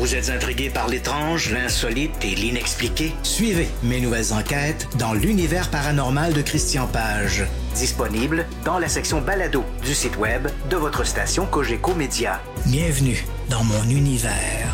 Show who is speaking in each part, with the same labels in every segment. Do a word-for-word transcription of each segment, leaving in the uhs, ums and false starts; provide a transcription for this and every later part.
Speaker 1: Vous êtes intrigué par l'étrange, l'insolite et l'inexpliqué? Suivez mes nouvelles enquêtes dans l'univers paranormal de Christian Page. Disponible dans la section balado du site web de votre station Cogeco Média. Bienvenue dans mon univers.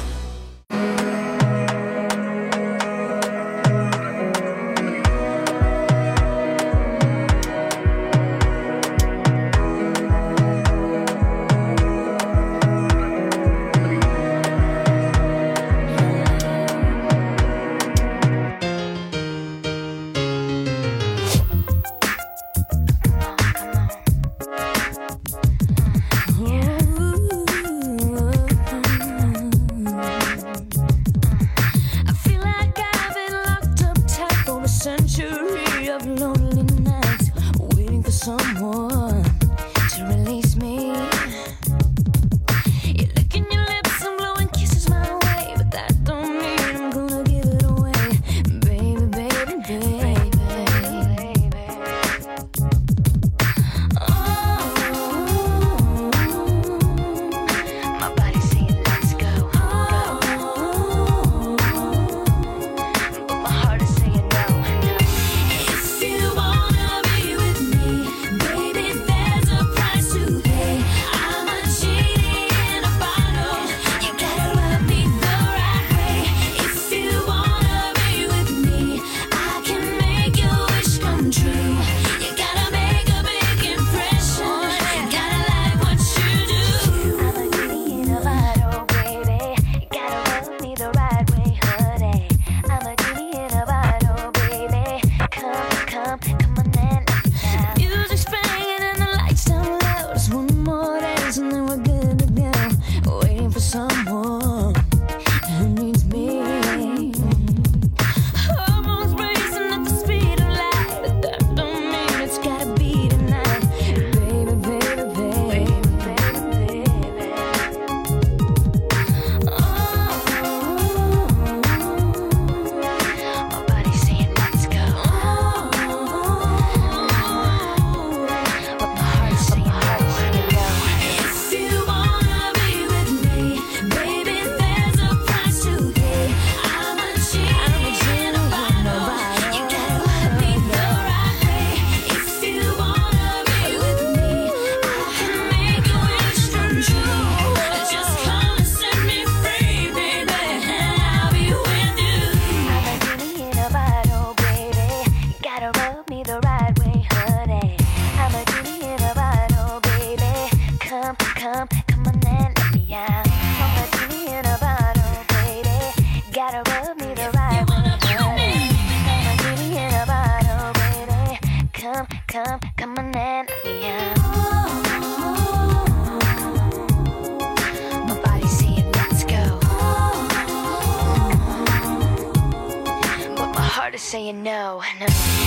Speaker 2: Saying no, no.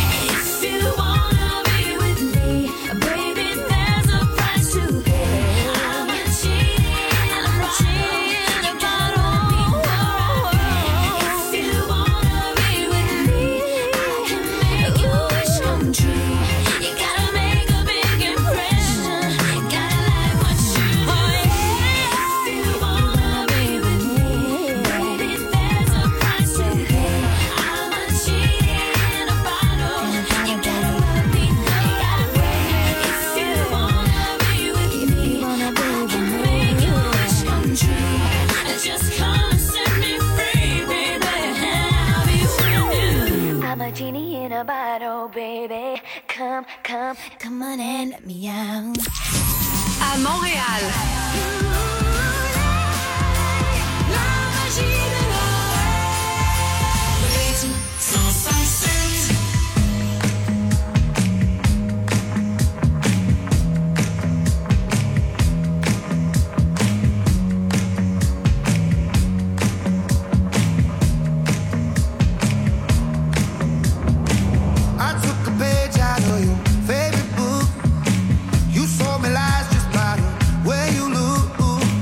Speaker 2: If you wanna be with me, baby, there's a price to pay. I'm not cheating, I'm not cheating about all. If you wanna be with me, I can make your wish come true. You gotta make a big impression. Gotta like what you do. If you wanna be with me, baby, there's a price to pay. I'm not cheating. Genie in a bottle, baby. Come, come, come on and let me out.
Speaker 3: À Montréal.
Speaker 2: La magie de l'or. cent cinq
Speaker 4: Favorite book, you sold me lies just by the way you look.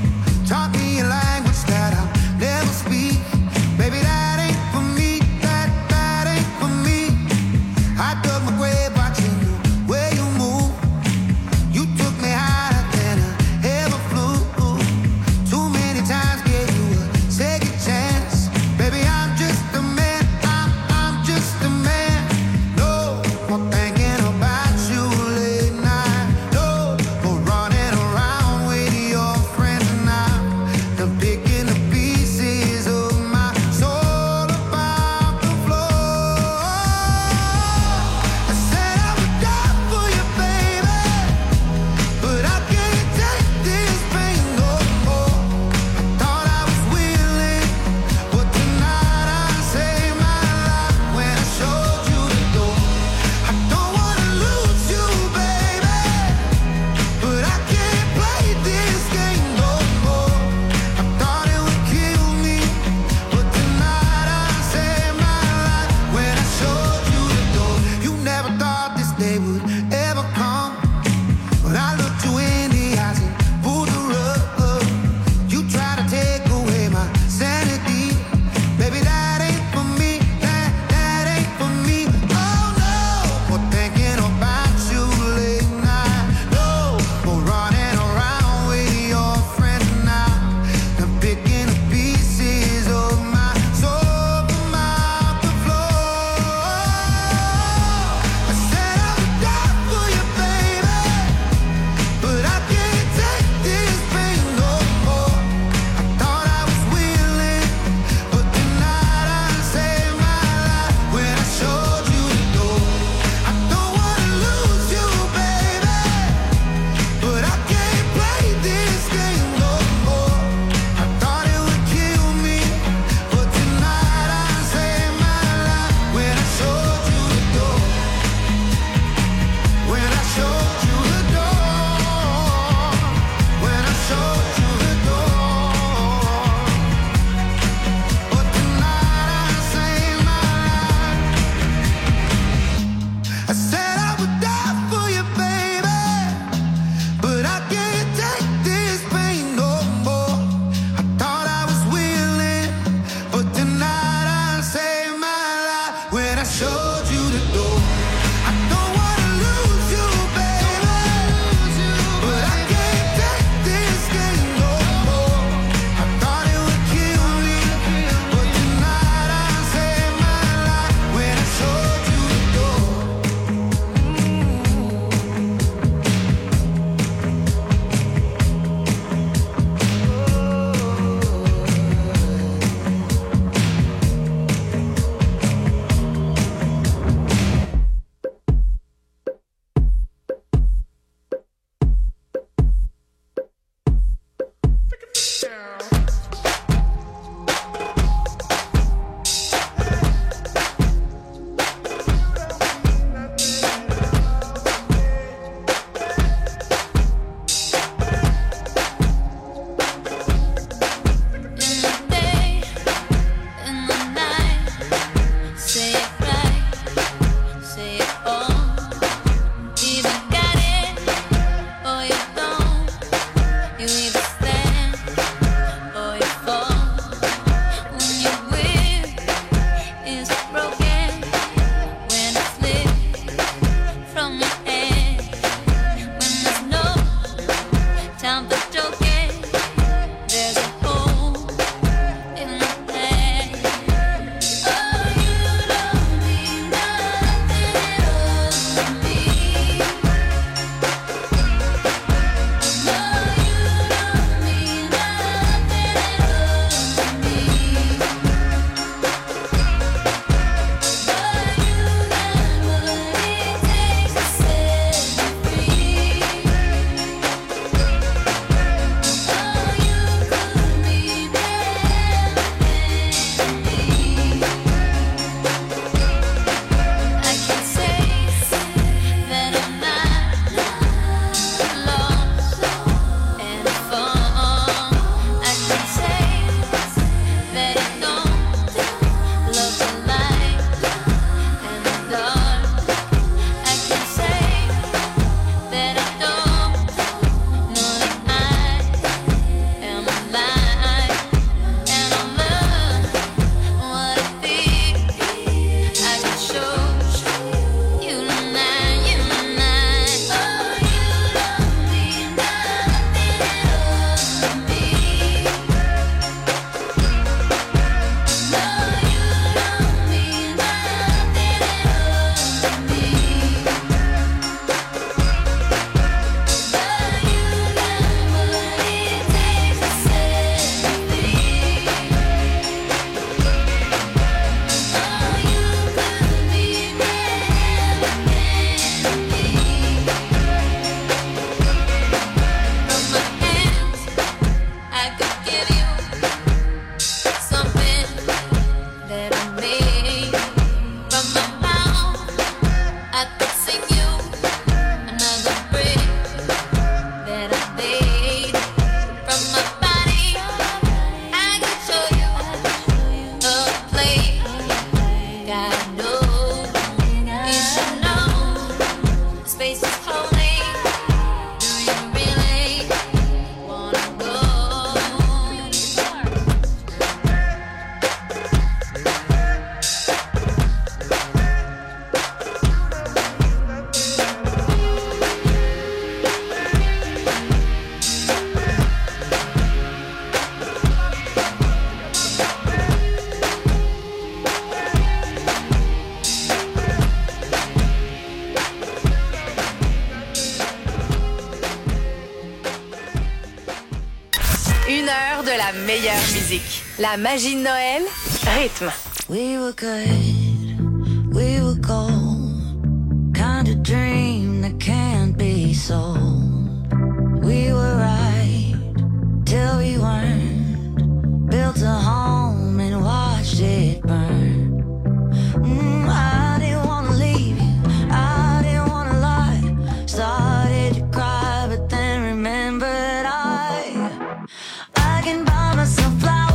Speaker 3: meilleure musique. La magie de Noël, rythme.
Speaker 4: We were good, we were gold, kind of dream that can't be sold. We were right till we weren't, built a home and watched it burn. Mm, I didn't wanna leave you, I didn't wanna lie, started to cry but then remembered I, I can buy myself flowers.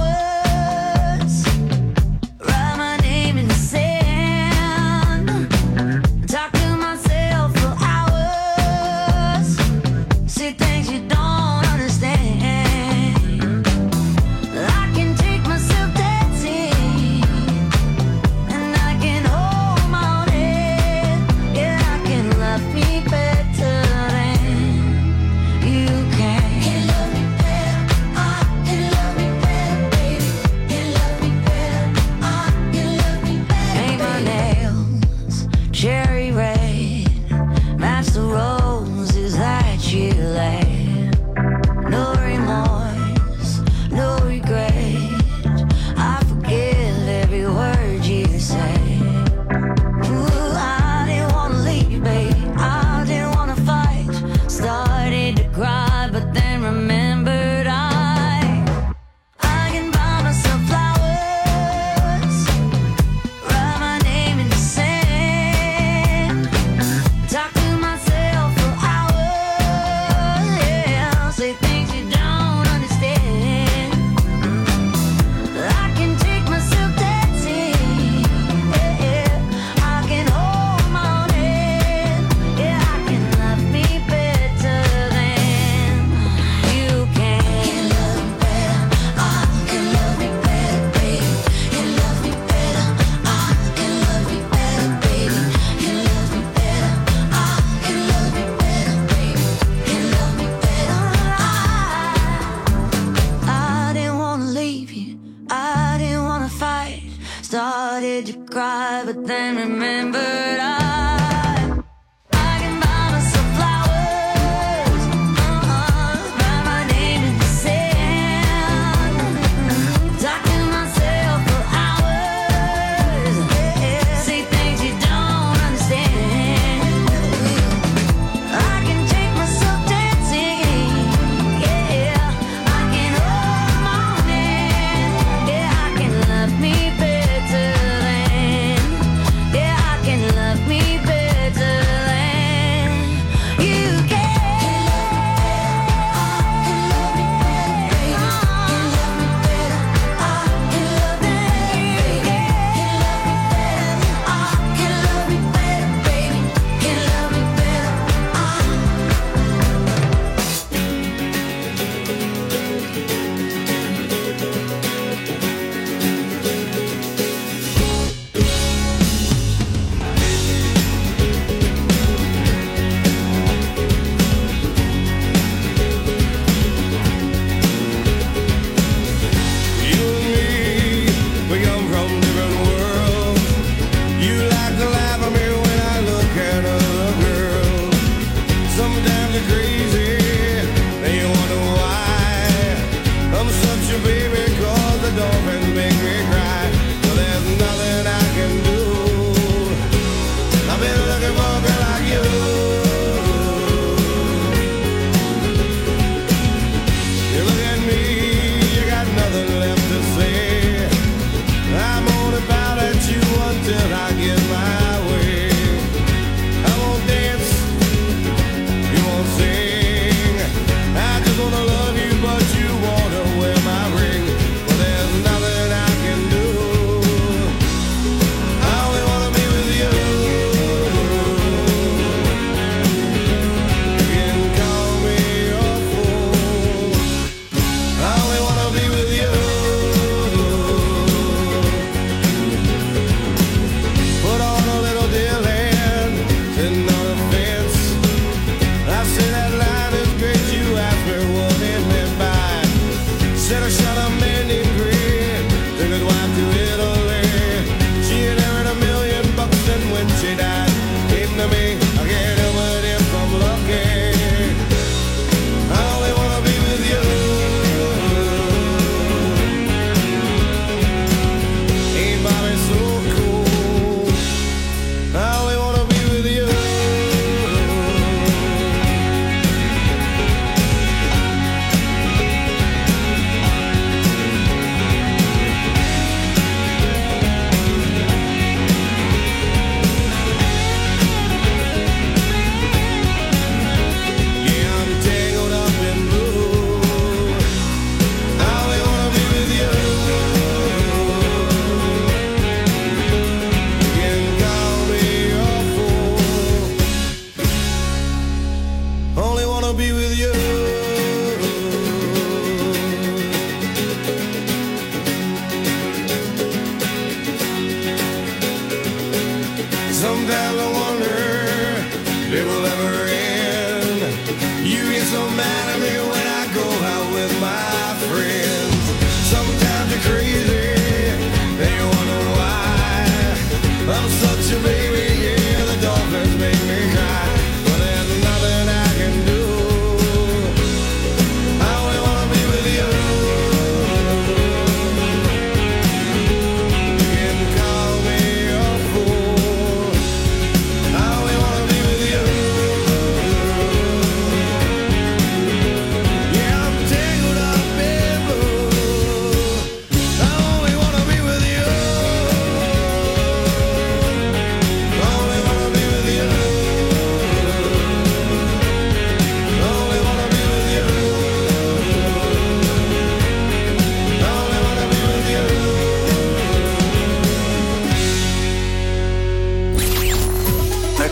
Speaker 4: Started to cry, but then remembered I, I can buy myself flowers, uh-uh, write my name in the sand, talk to myself for hours, yeah, say things you don't understand. I can take myself dancing, yeah, I can hold my hand, yeah, I can love me better. Yeah, I can love me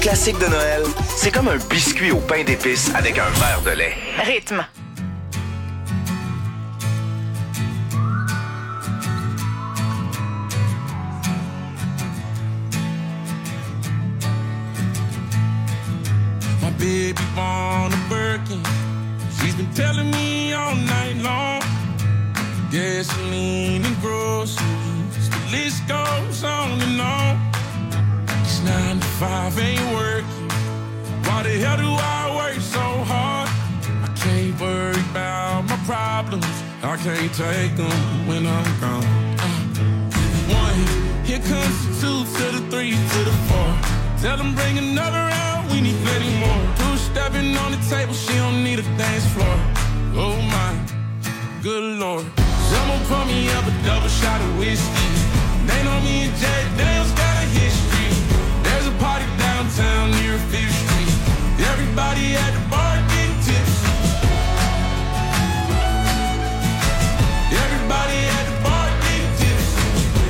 Speaker 5: classique de Noël, c'est comme un biscuit au pain d'épices avec un verre de lait.
Speaker 3: Rythme.
Speaker 6: My baby born a Birkin. She's been telling me all night long. Gasoline and groceries, the list goes on and on. It's nine to five ain't working. Why the hell do I work so hard? I can't worry about my problems. I can't take them when I'm gone. Uh, one, here comes the two to the three to the four. Tell them bring another round, we need plenty more. Two stepping on the table, she don't need a dance floor. Oh my, good lord. Someone pour me up a double shot of whiskey. They know me and Jack Daniels got a history. There's a party downtown near Fifth Street. Everybody at the bar getting tipsy. Everybody at the bar getting tipsy.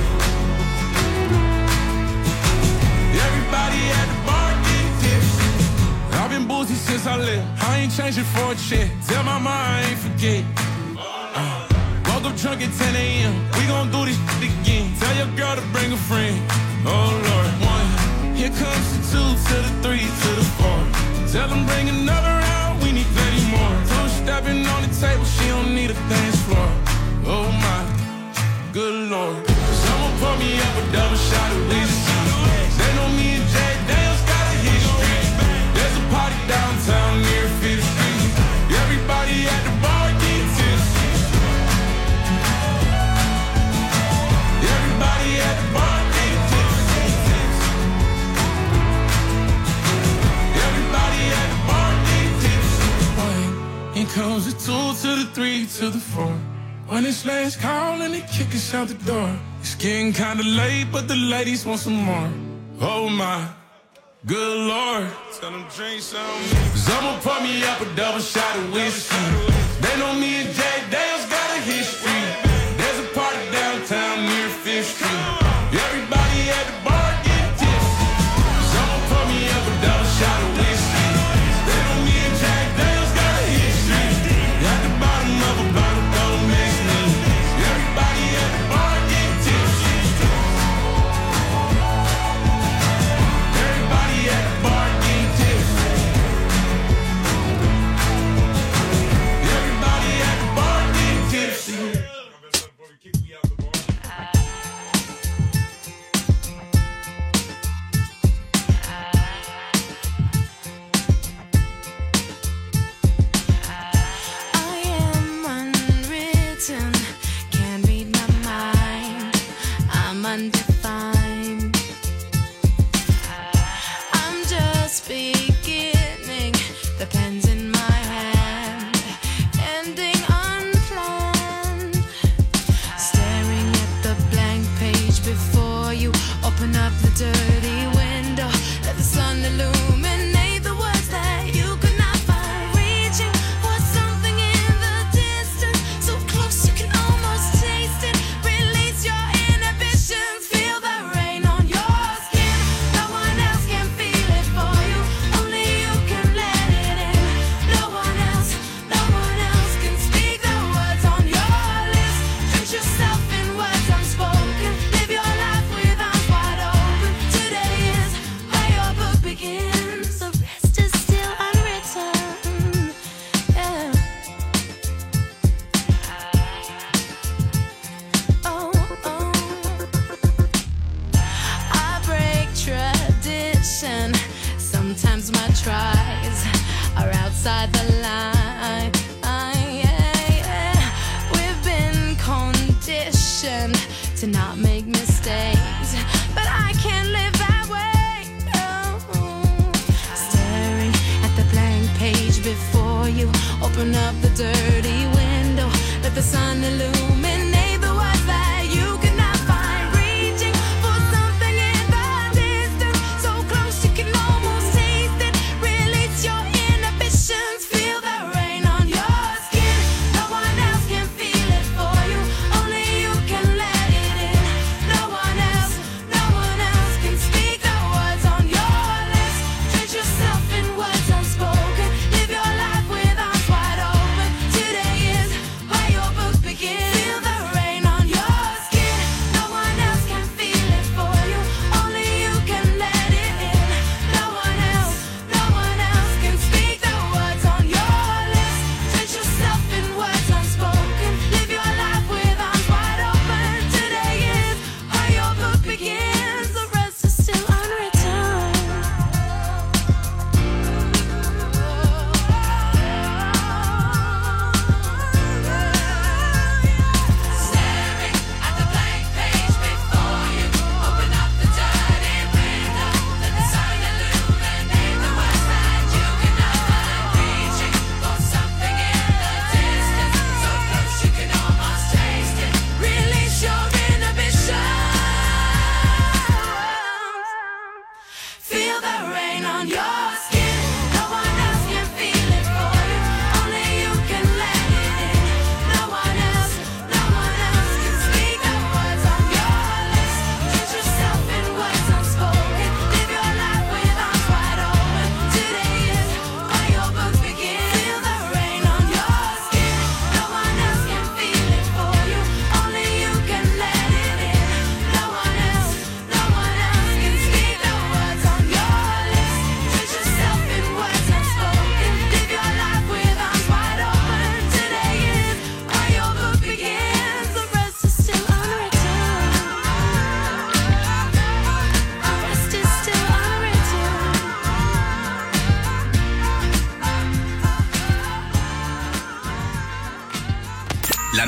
Speaker 6: Everybody at the bar getting tipsy. I've been boozy since I left. I ain't changing for a check. Tell my mom I ain't forget. Uh. Woke up drunk at ten a.m. We gon' do this shit again. Tell your girl to bring a friend. Oh Lord, one. Here comes the two to the three to the four. Tell them bring another round. We need plenty more. Two stepping on the table. She don't need a dance floor. Oh my, good lord. Someone pour me up a double shot of whiskey. They know me and Jack Daniels got a history. There's a party downtown near Fifth Street. Everybody at the bar getting tipsy. Everybody at the bar getting tipsy. Everybody at the bar getting tipsy. One, here comes the two to the three to the four. When it's last call and they kick us out the door. It's getting kinda late, but the ladies want some more. Oh my, good lord. Tell them drink some. Someone pour me up a double shot of whiskey. They know me and Jack Daniels got a history. There's a party downtown near Fifth Street. Everybody at the bar getting tipsy. Someone pour me up a double shot of whiskey. They know me and Jack Daniels got a history. At the bottom of a bottle, don't mix me. Everybody at the bar getting tipsy. Everybody at the bar getting tipsy. Everybody at the bar getting tipsy.
Speaker 2: I am unwritten, can't read my mind. I'm undefined. I'm just beginning, the pen's in my hand, ending unplanned. Staring at the blank page before you, open up the dirty window, let the sun illuminate the words that you could not find. Reaching for something in the distance, so close you can almost taste it. Release your inhibitions, feel the rain on your skin. No one else can feel it for you, only you can let it in. No one else, no one else can speak the words on your lips. Drench yourself in words unspoken, live your life with arms wide open. Today is where your book begins, the rest is still unwritten. Yeah. Oh, oh. I break tradition. Sometimes my tries are outside the line. Yeah, yeah. We've been conditioned to not make mistakes, but I can't live that way. No. Staring at the blank page before you, open up the dirty window, let the sun illuminate the words that you could not find. Reaching for something in the distance, so close you can almost taste it. Release your inhibitions, feel the rain on your skin. No one else can feel it for you, only you can let it in. No one else, no one else can speak the words on your lips.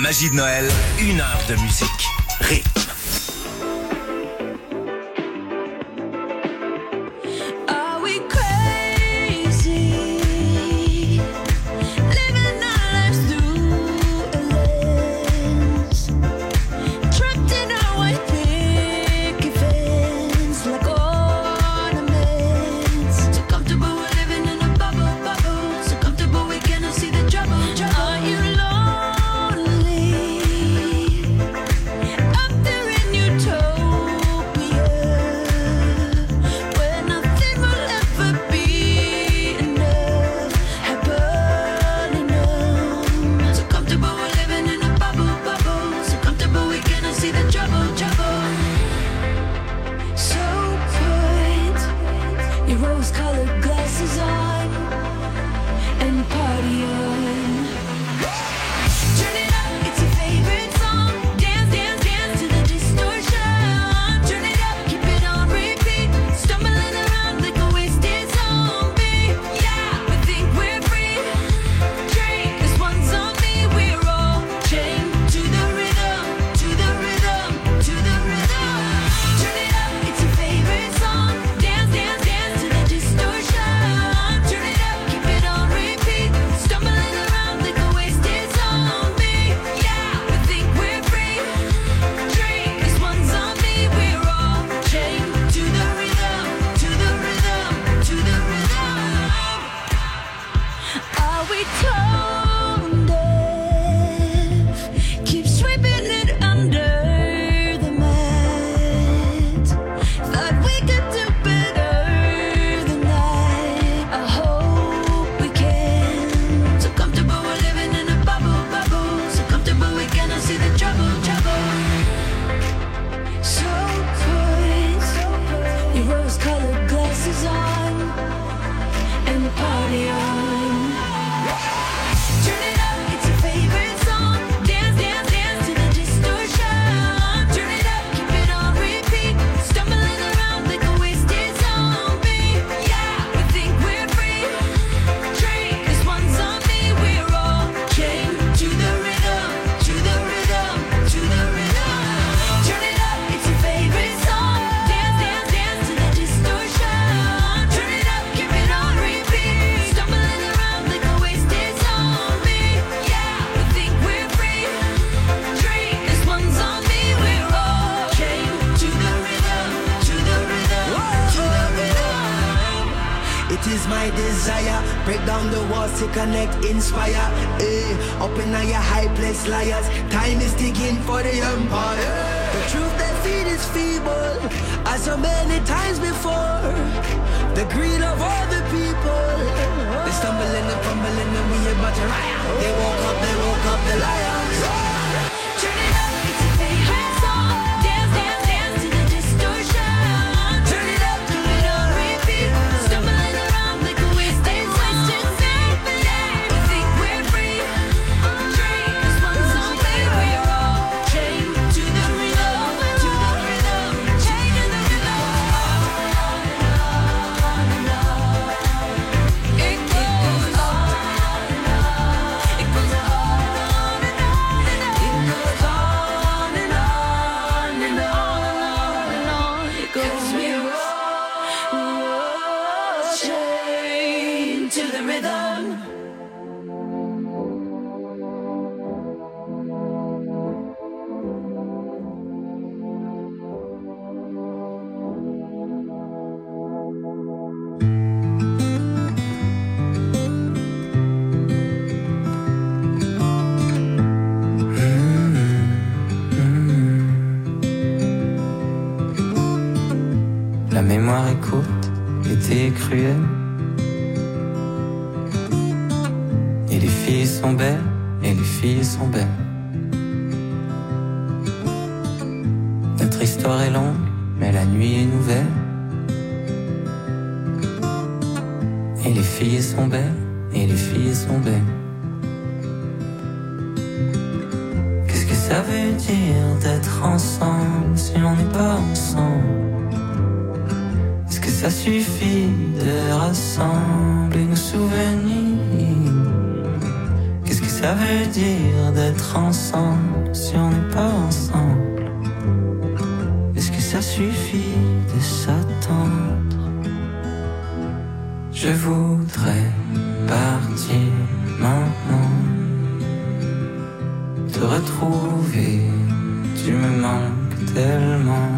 Speaker 5: magie de Noël, une heure de musique. Rythme.
Speaker 4: Are we crazy? Living our lives through a lens, trapped in our white picket fence like ornaments. So comfortable we're living in a bubble, bubble. So comfortable we cannot see the trouble, trouble. Are you lonely? Up there in utopia, where nothing will ever be enough, happily numb. So comfortable we're living in a bubble, bubble. So comfortable we cannot see the trouble, trouble. So put your rose-colored glasses on and party on. Turn it up, it's your favorite song. Dance, dance, dance to the distortion. Turn it up, keep it on repeat. Stumbling around like a wasted zombie. Yeah, we think we're free. Drink, this one's on me. We're all chained to the rhythm, to the rhythm, to the rhythm. Turn it up, it's your favorite song. Dance, dance, dance to the distortion. Turn it up, keep it on repeat. Stumbling around like a wasted zombie. Yeah, we think we're free. Drink, this one's on me. We're all chained to the rhythm, to the rhythm, to the rhythm. Are we tone deaf? Keep sweeping it under the mat. Thought we could do better than that. I hope we can. So comfortable we're living in a bubble, bubble. So comfortable we cannot see the trouble, trouble. So put your rose-colored glasses on and party on. Turn it up, it's your favorite song. Dance, dance, dance to the distortion. Turn it up, keep it on repeat. Stumbling around like a wasted zombie. Yeah, we think we're free. Drink, this one's on me. We're all chained to the rhythm, to the rhythm, to the rhythm. Turn it up, it's your favorite song. Dance, dance, dance to the distortion. Turn it up, keep it on repeat. Stumbling around like a wasted zombie. Yeah, we think we're free. Drink, this one's on me. We're all chained to the rhythm, to the rhythm, to the rhythm.
Speaker 7: It is my desire, break down the walls to connect, inspire. Eh, up in your high place, liars. Time is ticking for the empire. The truth they feed is feeble, as so many times before. The greed of all the people. They stumble and they fumble and then we about to riot. They woke up, they woke up the lions.
Speaker 4: Turn it up, it's your favorite song. Dance, dance, dance to the distortion. Turn it up, keep it on repeat. Stumbling around like a wasted wasted zombie. We think we're free. Drink, this one's on me. We're all chained to the rhythm, to the rhythm, chained to the rhythm. It goes on and on. It goes on and on and on. It goes on and on and on and on. It goes we're all chained to the rhythm.
Speaker 8: La mémoire est courte, l'été est cruel. Et les filles sont belles, et les filles sont belles. Notre histoire est longue, mais la nuit est nouvelle. Et les filles sont belles, et les filles sont belles. Qu'est-ce que ça veut dire d'être ensemble si on n'est pas ensemble? Est-ce que ça suffit de rassembler nos souvenirs? Qu'est-ce que ça veut dire d'être ensemble si on n'est pas ensemble? Est-ce que ça suffit de s'attendre? Je voudrais partir maintenant, te retrouver, tu me manques tellement.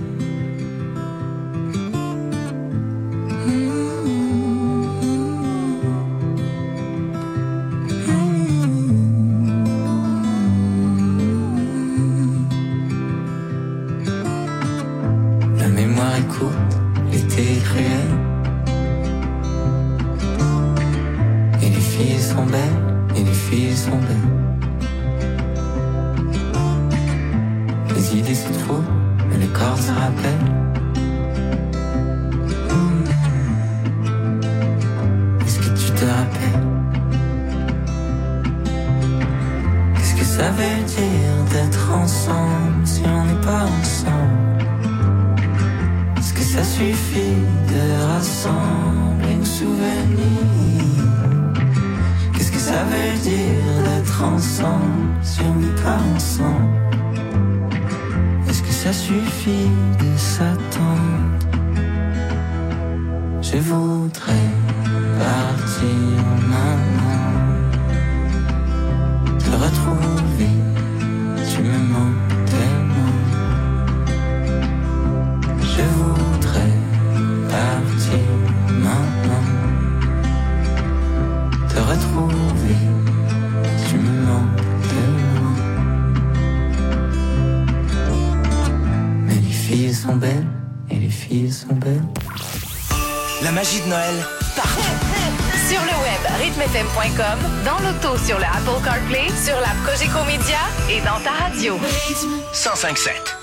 Speaker 9: La magie de Noël, partout.
Speaker 3: Sur le web, rythme f m point com, dans l'auto sur le Apple CarPlay, sur l'app Cogeco Média et dans ta radio.
Speaker 5: cent cinq sept.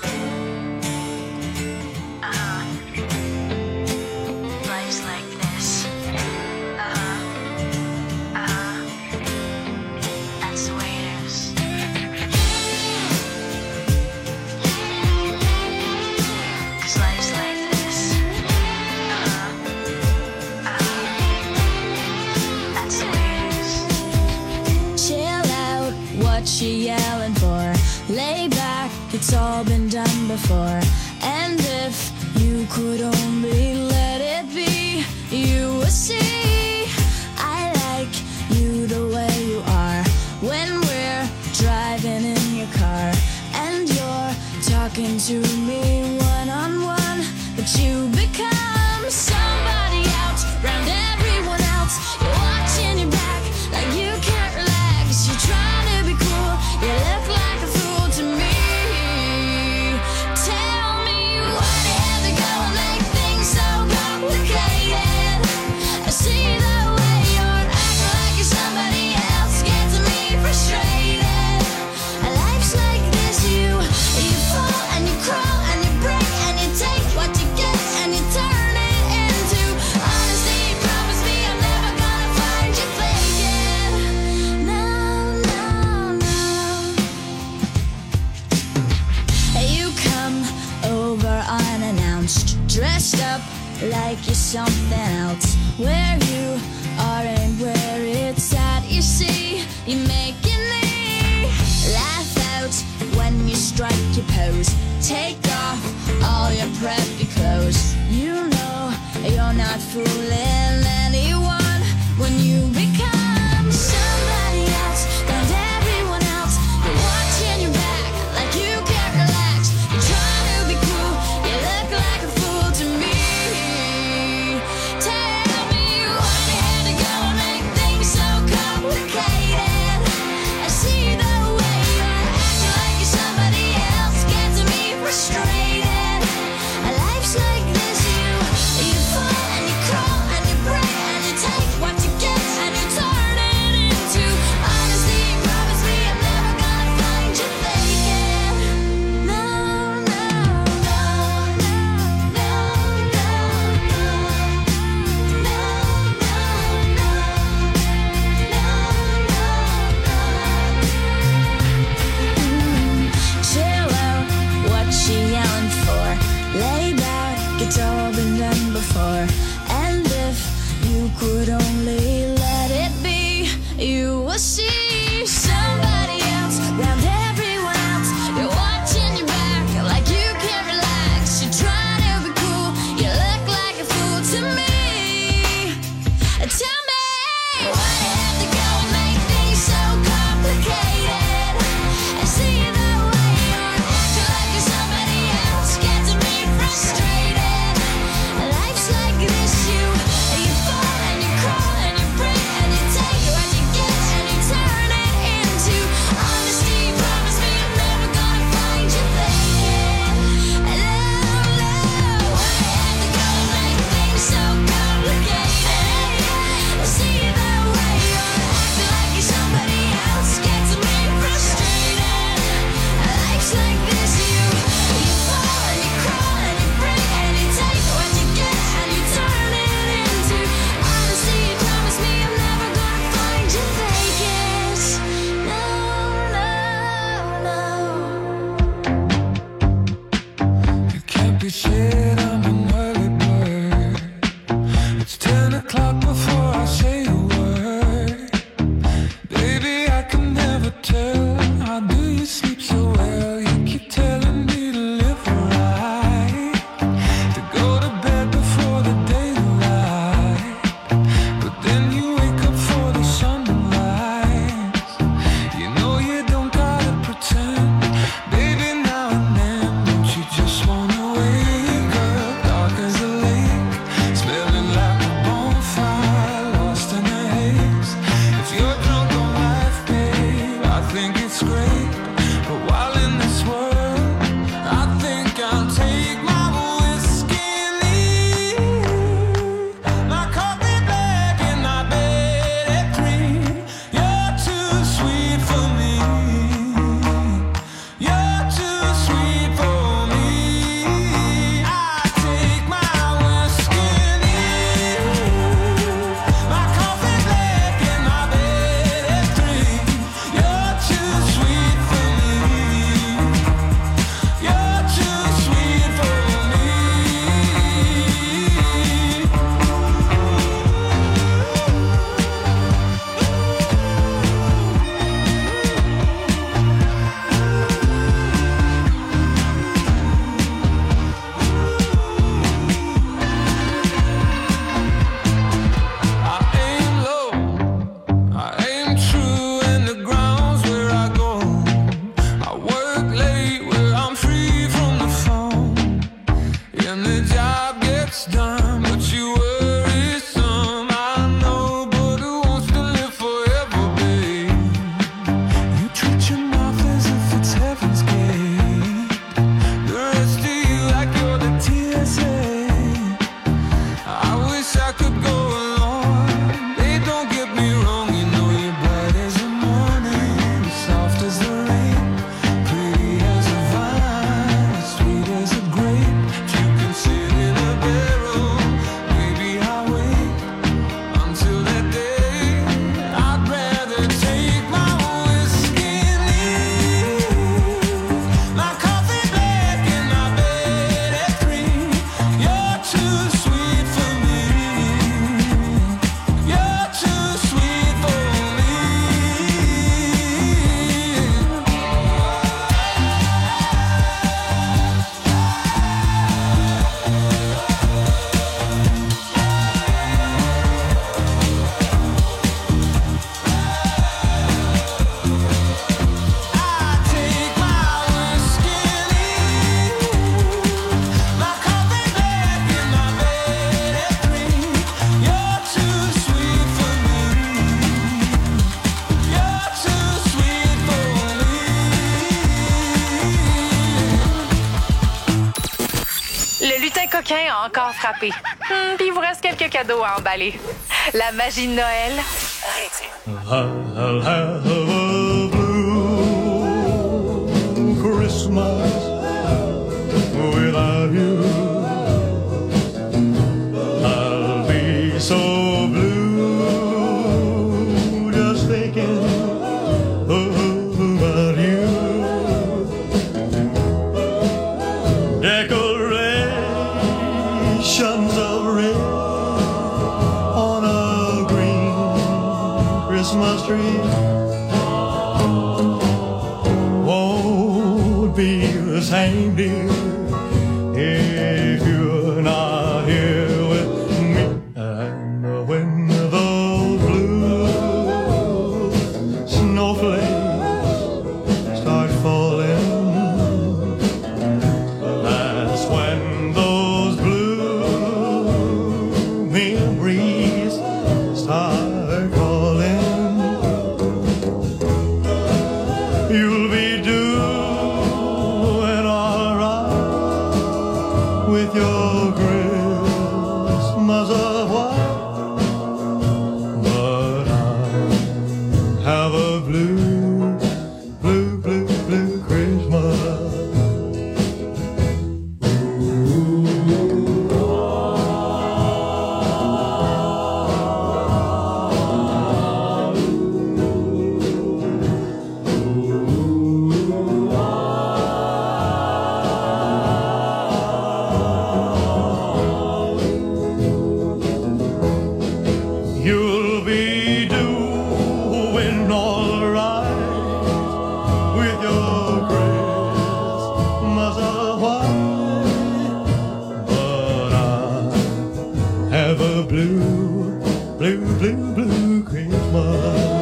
Speaker 2: She yelling for, lay back, it's all been done before. And if you could only let it be, you would see I like you the way you are. When we're driving in your car and you're talking to me one on one, but you become somebody else round everyone else. You're watching your back like you can't relax. You're trying to be cool, you look like a fool to me. Tell me why do you have to go and make things so complicated? I see the way you're acting like you're somebody else, gets me frustrated. Life's like this, you you fall and you crawl and you break and you take what you get and you turn it into honesty. Promise me I'm never gonna find you faking. No, no, no. You come over unannounced, dressed up like you're something else. Where you are and where it's at, you see, you're making me laugh out when you strike your pose. Take off all your preppy clothes. You know you're not fooling anyone when you become somebody else and everyone else. You're watching your back like you can't relax. You're trying to be cool, you look like a fool to me. Tell me why you had to go and make things so complicated. I see the way you're acting like you're somebody else, gets me frustrated. Life's like this, you you fall and you crawl and
Speaker 3: lutin coquin a encore frappé. Hmm, puis il vous reste quelques cadeaux à emballer. La magie de Noël.
Speaker 10: I'll have a blue Christmas without you. I'll be so blue just thinking about you. Decorations of red on a green Christmas tree won't be the same, dear, if you're not here with me. And when those blue snowflakes start falling, that's when those blue memories start calling. You'll be doing alright with your Christmas of white, but I have a blue, blue, blue, blue Christmas. You'll be doing alright with your Christmas of white, but I have a blue, blue, blue, blue Christmas.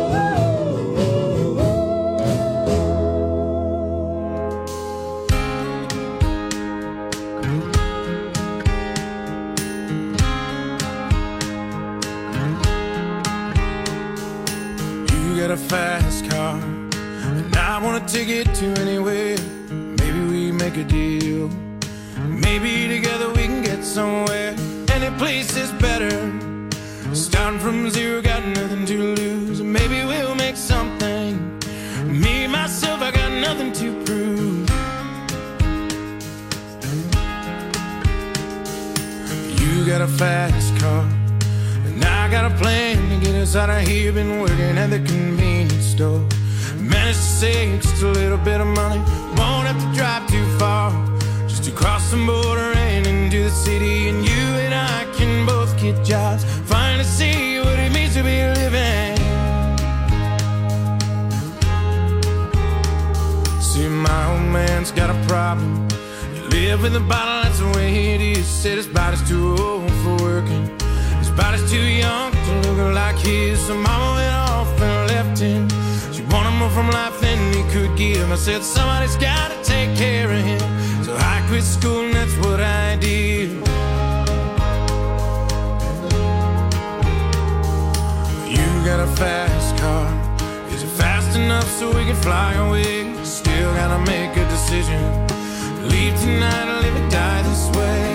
Speaker 6: You got a fast car, and I wanna take it to anywhere. Maybe we make a deal. Maybe together we can get somewhere. Any place is better. Starting from zero, got nothing to lose. Maybe we'll make something. Me, myself, I got nothing to prove. You got a fast car, and I got a plan to get us out of here. Been working at the convenience store. Managed to save just a little bit of money. Won't have to drive too far, just to cross the border and into the city. And you and I can both get jobs, finally see what it means to be living. See, my old man's got a problem. You live in the bottle, that's the way it is. Said his body's too old for working. His body's too young to look like his. So mama went off and left him. She wanted more from life than he could give. I said somebody's gotta take care of him. So I quit school and that's what I did. You got a fast car. Is it fast enough so we can fly away? Still gotta make a decision. Leave tonight or live or die this way.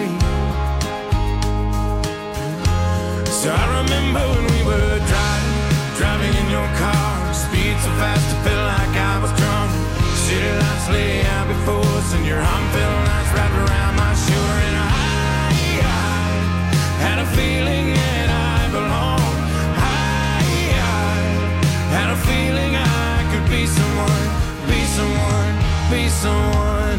Speaker 6: So I remember when we were driving, driving in your car. Speed so fast it felt like I was drunk. City lights lay out before us, and your arm felt nice wrapped around my shoulder. And I, I had a feeling that I belonged. I, I had a feeling I could be someone, be someone, be someone.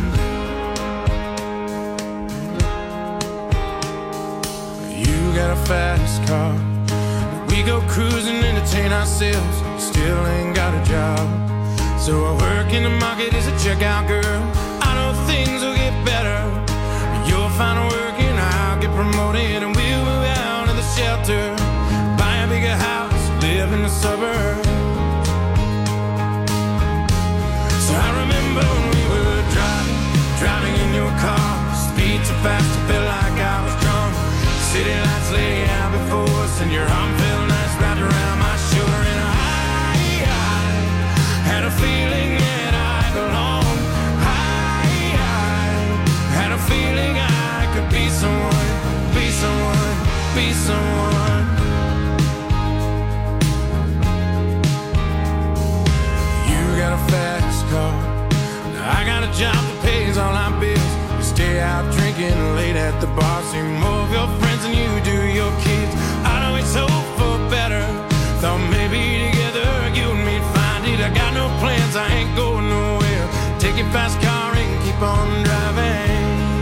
Speaker 6: You got a fast car. We go cruising, entertain ourselves. Still ain't got a job. So I work in the market as a checkout girl. I know things will get better. You'll find work and I'll get promoted, and we'll move out of the shelter, buy a bigger house, live in the suburbs. So I remember when we were driving, driving in your car. Speed so fast it felt like I was drunk. City lights lay out before us, and your arm felt nice wrapped around my shoulder. And I, I had a feeling that I belonged. I, I had a feeling I could be someone. be someone. You got a fast car, I got a job that pays all our bills. You stay out drinking late at the bar, see more of your friends than you do your kids. I'd always hope for better, thought maybe together you and me'd find it. I got no plans, I ain't going nowhere. Take your fast car and keep on driving.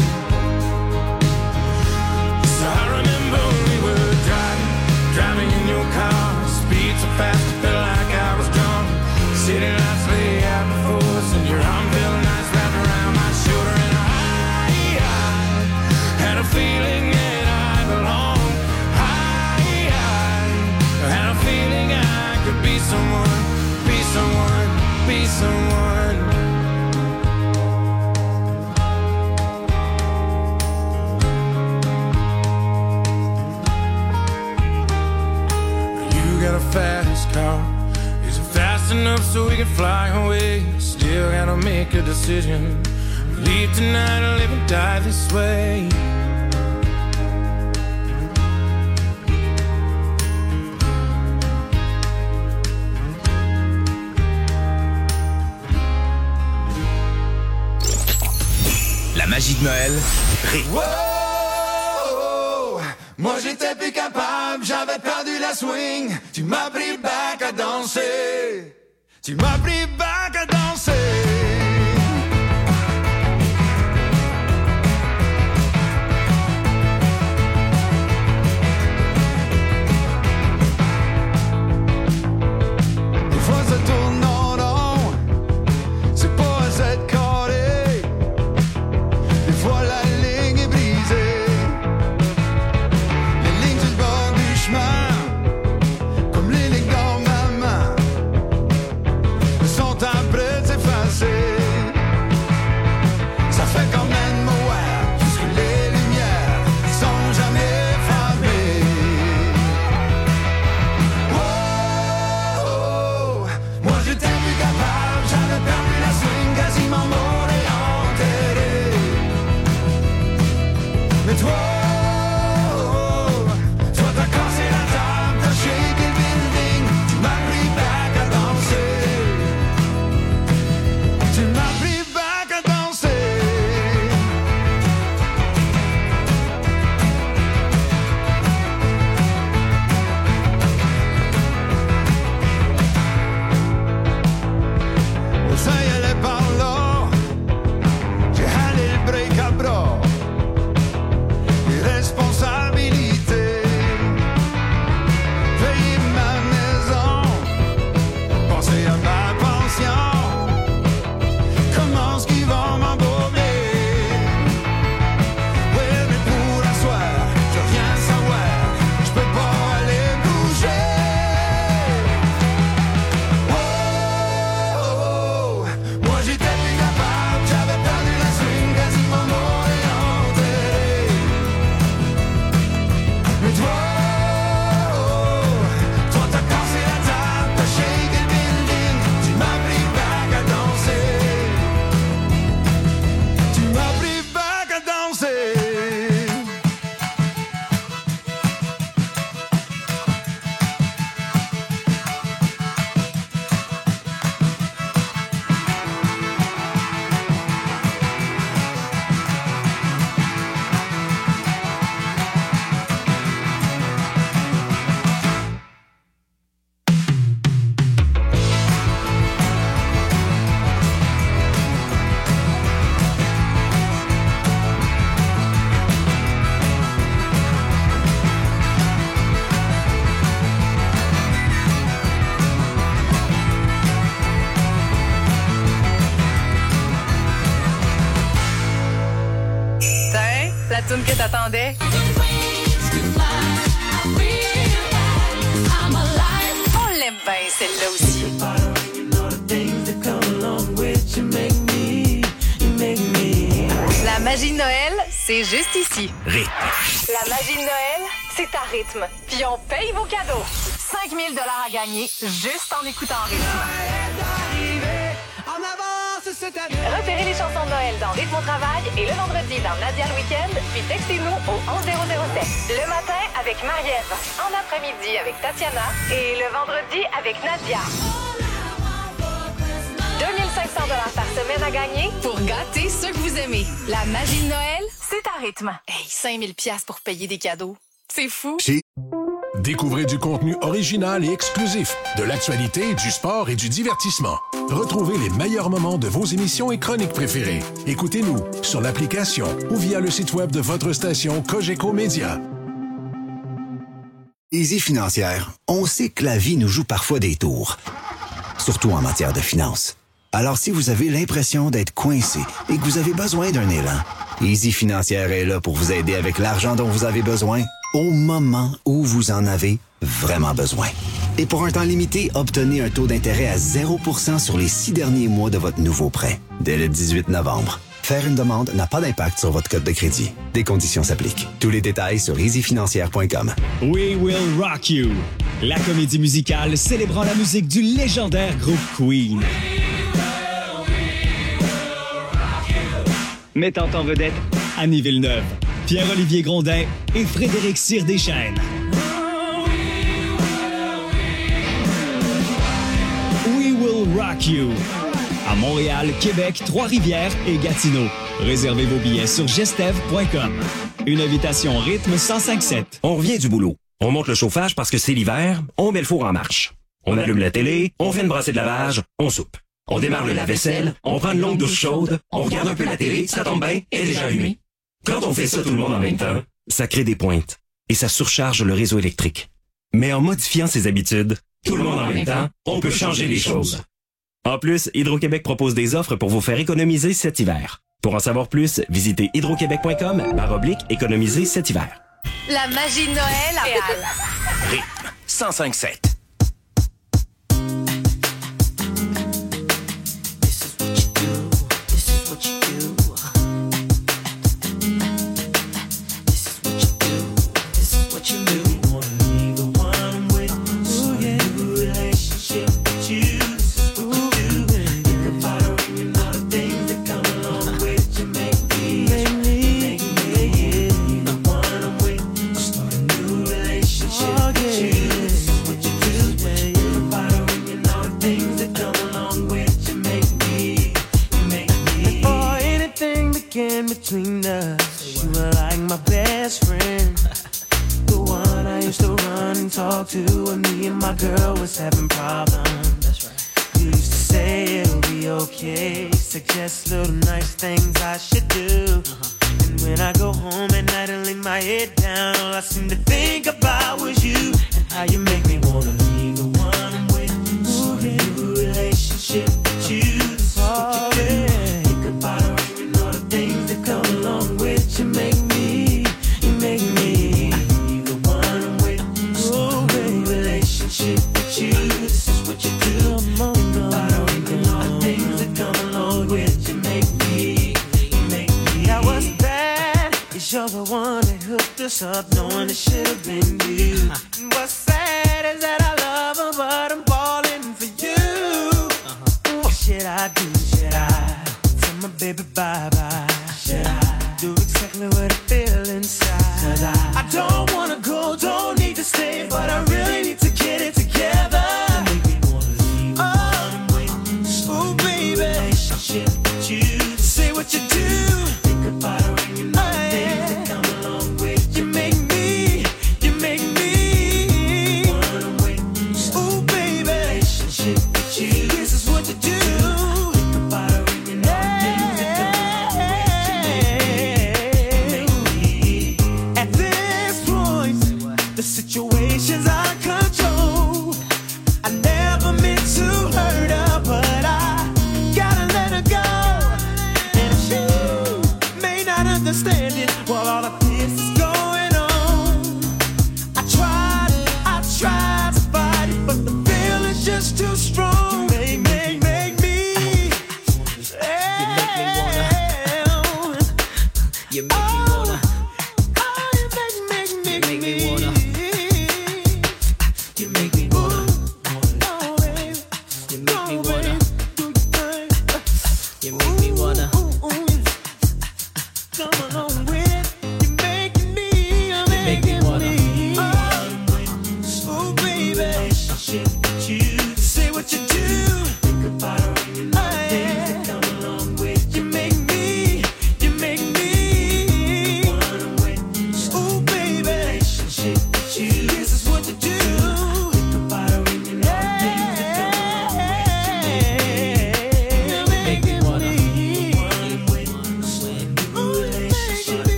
Speaker 6: So I remember we were driving, driving in your car. Speed so fast, I felt like I was drunk. City lights lay out before us, and your arm felt nice wrapped around my shoulder. And I, I had a feeling that I belonged. I, I had a feeling I could be someone, be someone, be someone. You got a fast car, is it fast enough so we can fly away? Still gotta make a decision, leave tonight or live and die this way.
Speaker 9: La magie de Noël, rythme.
Speaker 11: Wow, moi j'étais plus capable, j'avais perdu la swing. Tu m'as pris back à danser. Tu m'as pris back à danser. Des fois ça tourne en rond, c'est pas à s'être carré. Des fois la ligne est brisée, les lignes du bord du chemin, comme les lignes dans ma main, sont en prêt de s'effacer. Ça fait quand même mourir, jusque les lumières sont jamais fermées. Oh, moi j'étais plus capable, j'avais perdu la swing, quasiment mort et enterré. Mais toi, toi t'as cassé la table, t'as shaké le building, tu m'as pris back à danser. Tu m'as pris back à danser. Oh, ça y allait par là, j'ai halé le break à bras. Les responsabilités, payer ma maison, penser à ma pension. Comment est-ce qu'ils vont m'embaumer? Ouais, mais pour la soirée, je veux rien savoir, je peux pas aller bouger. Oh, oh, oh, moi j'étais plus capable, j'avais perdu la swing, quasiment mort et enterré. Mais toi, toi t'as cassé la table, t'as shaké le building, tu m'as pris back à danser. Tu m'as pris back à danser.
Speaker 3: Tiens, la toune que t'attendais. On l'aime bien, celle-là aussi. La magie de Noël, c'est juste ici.
Speaker 9: Rythme.
Speaker 3: La magie de Noël, c'est à rythme. Puis on paye vos cadeaux. cinq mille dollars à gagner juste en écoutant rythme. Repérez les chansons de Noël dans Rythme au travail et le vendredi dans Nadia le week-end, puis textez-nous au onze zéro zéro sept. Le matin, avec avec Marie-Ève. En après-midi avec Tatiana. Et le vendredi avec Nadia. deux mille cinq cents dollars par semaine à gagner pour gâter ceux que vous aimez. La magie de Noël, c'est à rythme. Hey, cinq mille dollars pour payer des cadeaux. C'est fou.
Speaker 12: Chez... Découvrez du contenu original et exclusif, de l'actualité, du sport et du divertissement. Retrouvez les meilleurs moments de vos émissions et chroniques préférées. Écoutez-nous sur l'application ou via le site web de votre station Cogeco Média.
Speaker 13: Easy Financière, on sait que la vie nous joue parfois des tours, surtout en matière de finances. Alors si vous avez l'impression d'être coincé et que vous avez besoin d'un élan, Easy Financière est là pour vous aider avec l'argent dont vous avez besoin au moment où vous en avez vraiment besoin. Et pour un temps limité, obtenez un taux d'intérêt à zéro pour cent sur les six derniers mois de votre nouveau prêt, dès le dix-huit novembre. Faire une demande n'a pas d'impact sur votre code de crédit. Des conditions s'appliquent. Tous les détails sur easy financière point com.
Speaker 14: We Will Rock You, la comédie musicale célébrant la musique du légendaire groupe Queen. Mettant en vedette Annie Villeneuve, Pierre-Olivier Grondin et Frédéric Cyr-Deschênes. We Will Rock You. À Montréal, Québec, Trois-Rivières et Gatineau. Réservez vos billets sur gestev point com. Une invitation rythme cent cinq sept.
Speaker 15: On revient du boulot. On monte le chauffage parce que c'est l'hiver, on met le four en marche. On allume la télé, on fait une brassée de lavage, on soupe. On démarre le lave-vaisselle, on prend une longue douche chaude, on regarde un peu la télé, ça tombe bien, elle est déjà allumée. Quand on fait ça tout le monde en même temps, ça crée des pointes et ça surcharge le réseau électrique. Mais en modifiant ses habitudes, tout le monde en même temps, on peut changer les choses. En plus, Hydro-Québec propose des offres pour vous faire économiser cet hiver. Pour en savoir plus, visitez hydroquebec point com barre oblique économiser cet hiver.
Speaker 3: La magie de Noël à Réal.
Speaker 5: Rythme cent cinq sept.
Speaker 16: Between us, you were like my best friend, the one I used to run and talk to when me and my girl was having problems. That's right. You used to say it'll be okay, suggest little nice things I should do. Uh-huh. And when I go home at night and lay my head down, all I seem to think about was you and how you make me wanna leave the one I'm with. Start a new relationship with you. That's what you do. Think about her. Things that come along with you make me, you make me the one I'm with. Oh, baby, relationship with you, this is what you do. Think about all the things that come along with you make me, you make me. Now what's bad is you're the one that hooked us up, knowing it should have been you. And what's sad is that I love her, but I'm falling for you. Uh-huh. What should I do? Should I? My baby, bye-bye. Should I do exactly what I feel inside? Cause I, I don't wanna go, don't need to stay, but I really need to get it together. You make me wanna leave the oh, one I'm with. Oh, baby, relationship with you. Say what you do. Think about it when you know the things that come along with you. Make me, you make me the one I'm with. Oh, baby, relationship with you. This is what you do. Situations I control. I never meant to hurt her, but I gotta let her go. And she may not understand it while all of this is going on. I tried, I tried to fight it, but the feeling's just too strong. Make, make, make me. You make me wanna. You make me wanna. Oh, you make, make, make, make me wanna. You make me wanna, wanna. You make me wanna. You make me wanna. Come along with it. You're making me, you're making me.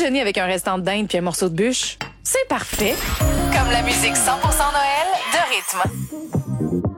Speaker 3: déjeuner avec un restant de dinde puis un morceau de bûche, c'est parfait. Comme la musique cent pour cent Noël de Rythme.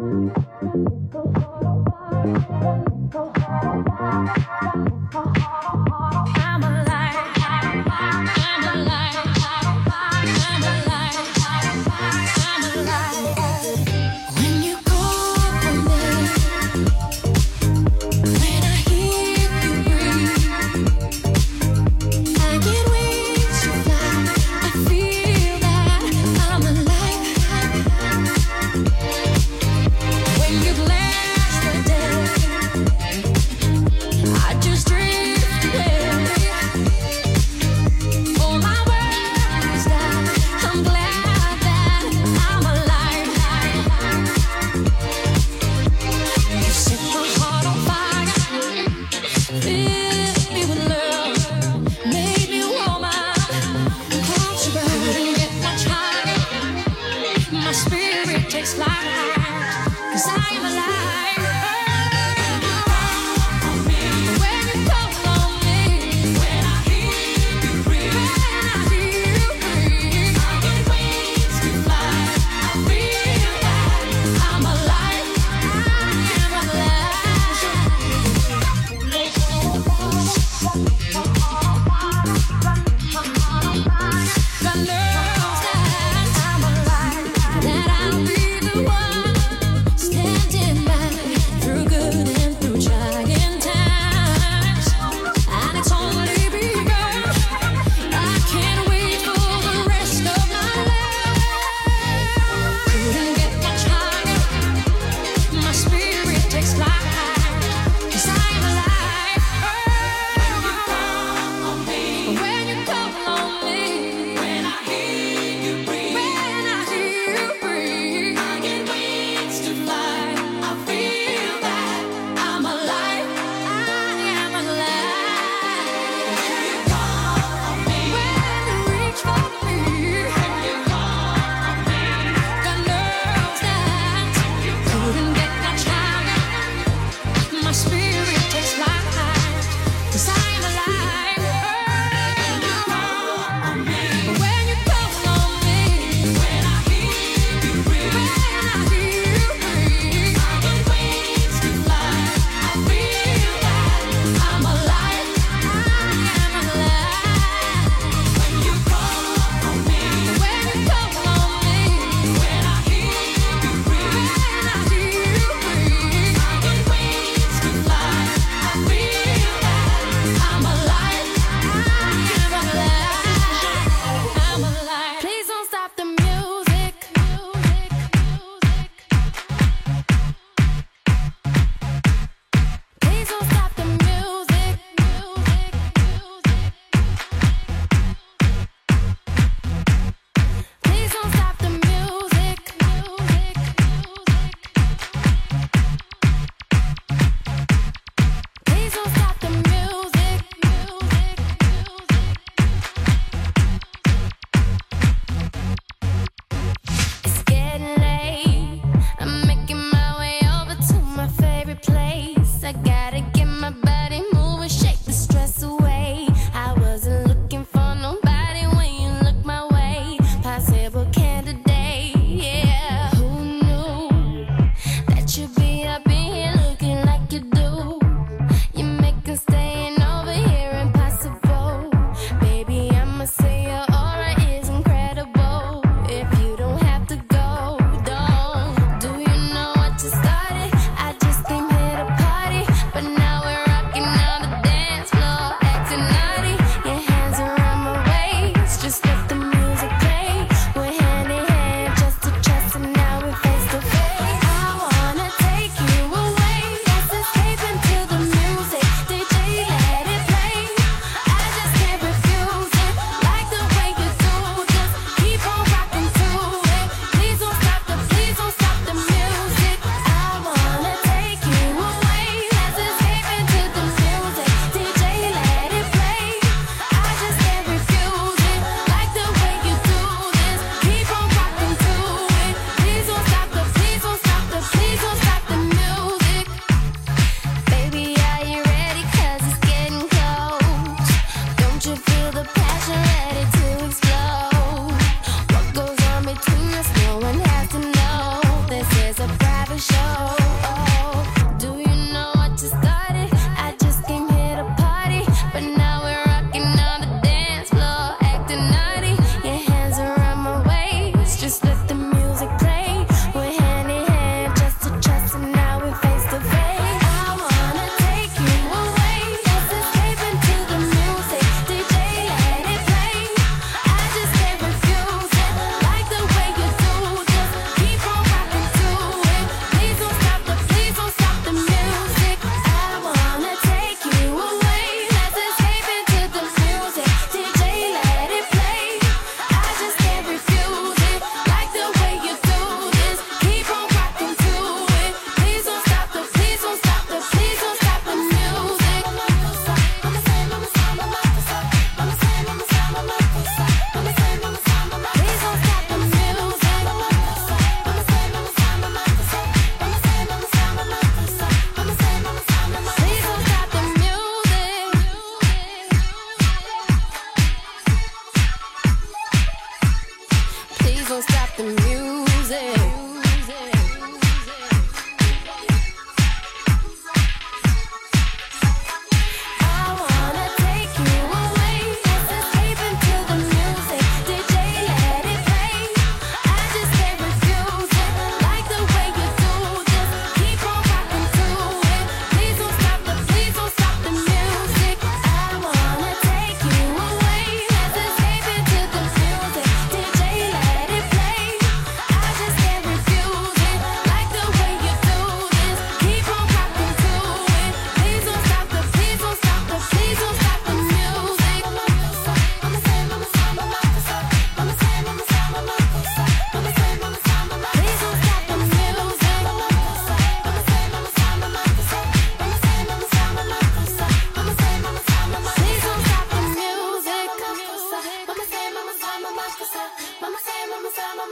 Speaker 2: That I'll be the one.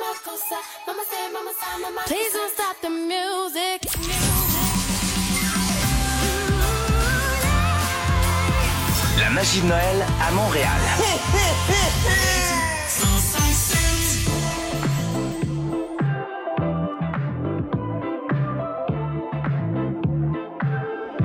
Speaker 2: Please don't stop the music.
Speaker 9: La magie de Noël à Montréal.